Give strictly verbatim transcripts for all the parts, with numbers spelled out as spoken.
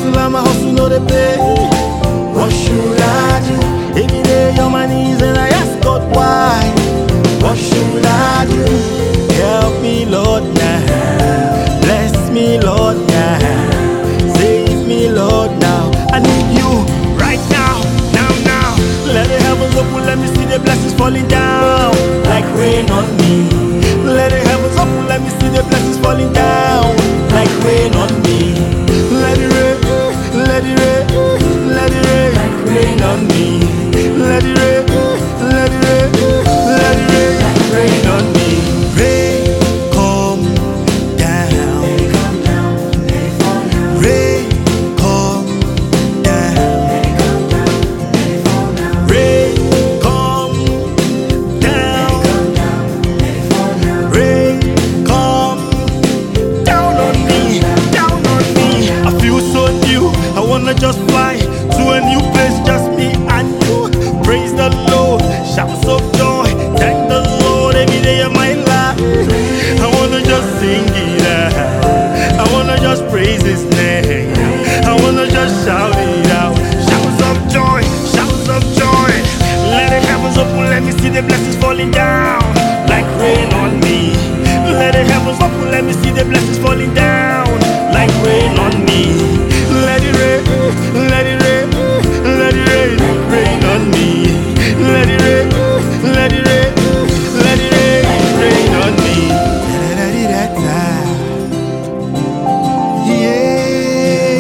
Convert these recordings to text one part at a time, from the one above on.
hustle and my hustle no they pay. What should I do? Every day on my knees and I ask God why. What should I do? Help me, Lord, now. Bless me, Lord, now. Save me, Lord, now. I need you right now, now, now. Let the heavens open, let me see the blessings falling down like rain on me. Let the heavens open, let me see the blessings falling down like rain on me. Let it rain, let it rain, let it rain like rain on me. Let it rain, let it rain, let it rain like rain on me. Rain come down, let it come down, let it fall down. Rain come down, let it come down, let it fall down. Rain come down, let it come down, let it fall down. Rain come down on me, down on me. I feel so new, I wanna just fly to a new place, just me and you. Praise the Lord, shouts of joy, thank the Lord every day of my life. I wanna just sing it out, I wanna just praise His name, I wanna just shout it out. Shouts of joy, shouts of joy. Let the heavens open, let me see the blessings falling down like rain on me. Let the heavens open, let me see the blessings falling down like rain on me. Let it rain, let it rain, let it rain, like rain on me. Let it rain, let it rain, let it rain, like rain on me. Da-da-da-da-da. Yeah.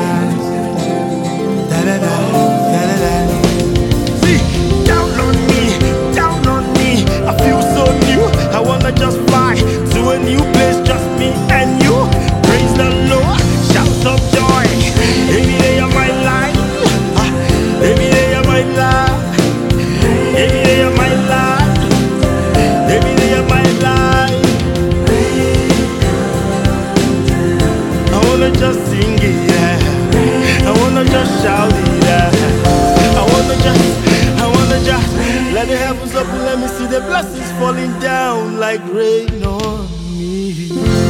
Da-da-da, da-da-da. See, down on me, down on me. I feel so new, I wanna just fly to a new place, just me and you. Praise the Lord, shouts of joy. Every day of my life, ah, every day of my life, every day of my life, every day of my life. I wanna just sing it, yeah. I wanna just shout it, yeah. I wanna just, I wanna just let the heavens open, let me see the blessings falling down like rain on me.